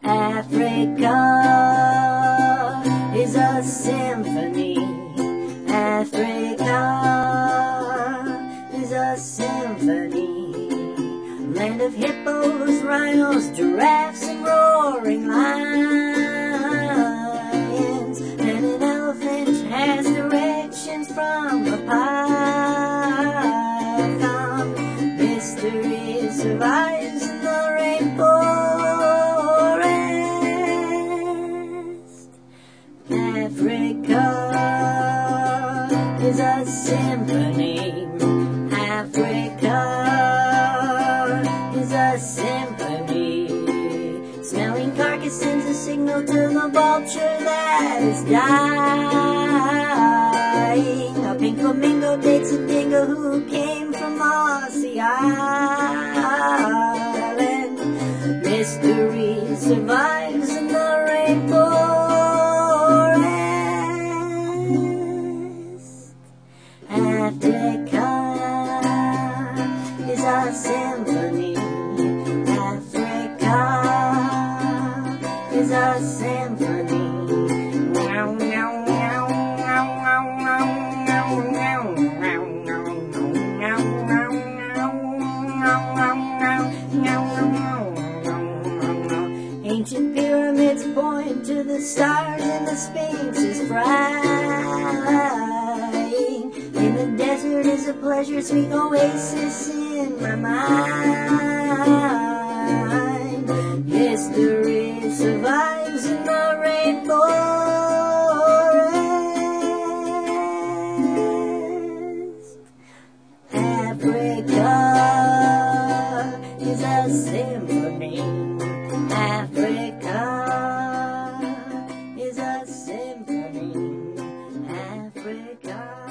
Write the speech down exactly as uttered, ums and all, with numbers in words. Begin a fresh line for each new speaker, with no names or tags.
Africa is a symphony. Africa is a symphony. Land of hippos, rhinos, giraffes, and roaring lions. And an elephant has directions from a python. Mystery survives in the rainforest. Africa is a symphony. Africa is a symphony. Smelling carcass sends a signal to the vulture that is dying. A pink flamingo dates a dingo who came from Mossy Island. Mystery survives in the rainforest. Africa is a symphony. Africa is a symphony. Meow, meow, meow, meow, meow, meow, meow, meow, meow, meow, meow, meow, meow. Ancient pyramids point to the stars and the Sphinx is flying. In the desert is a pleasure, sweet oasis in my mind. History survives in the rainforest. Africa is a symphony. Africa is a symphony. Africa